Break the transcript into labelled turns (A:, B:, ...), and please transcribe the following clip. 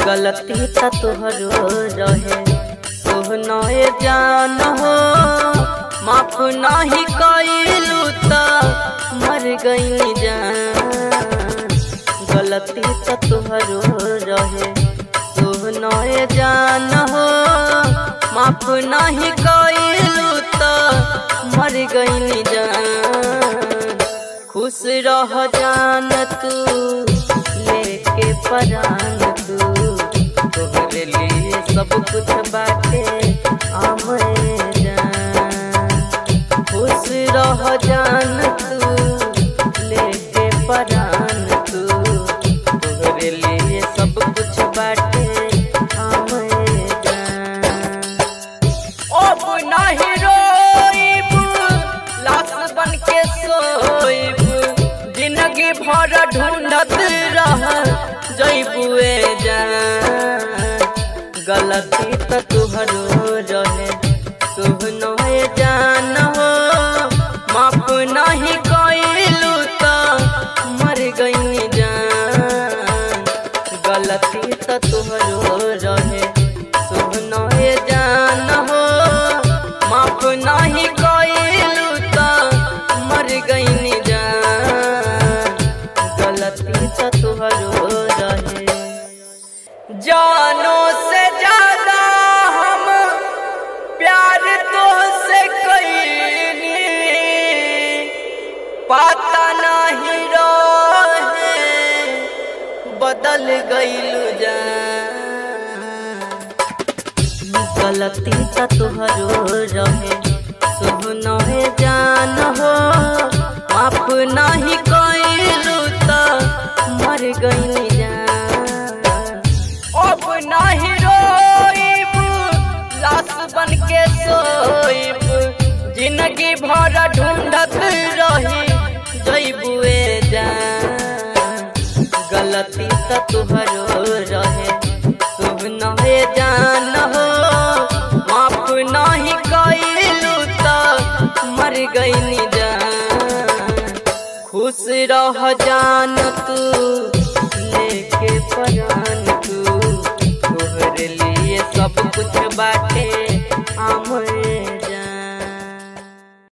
A: गलती त तोहरो रहे सोहनए जान हो, माफ नहीं कइलू त मर गई जान। गलती त तोहरो रहे सोहनए जान हो, माफ नहीं कइलू त मर गई जान। खुश रह जान तू लेके परान तू, तोहरे लिए सब कुछ बाटे आमे जान। खुश रह जान तू लेके परान तू, तोहरे लिए सब कुछ बाटे आमे जान। अब नहीं रोइब लाश बन के सोइब, जिंदगी भर ढूंढत रह जइबुए जान। गलती त तोहरो रहे सोहनए जान हो, माफ नहीं कइलू त मर गई जान। गलती त तोहरो रहे सोहनए जान हो, माफ नहीं कइलू त मर गई जान। गलती त तोहरो रहे। जानो से ज्यादा हम प्यार तो से कईनी, पता नहीं रहे बदल गइलू जान। गलती त तोहरो रहे सोहनए जान हो, माफ नहीं कइलू त मर गई जान। अब नहीं रोइब लाश बन के सोइब, जिंदगी भर ढूंढत रही जइबुए जान। गलती त तोहरो रहे सोहनए जान हो, माफ नहीं कइलू त मर गई जान। खुश रह जान तू लेके परान तू, तोहरे लिए सब कुछ बाटे आमे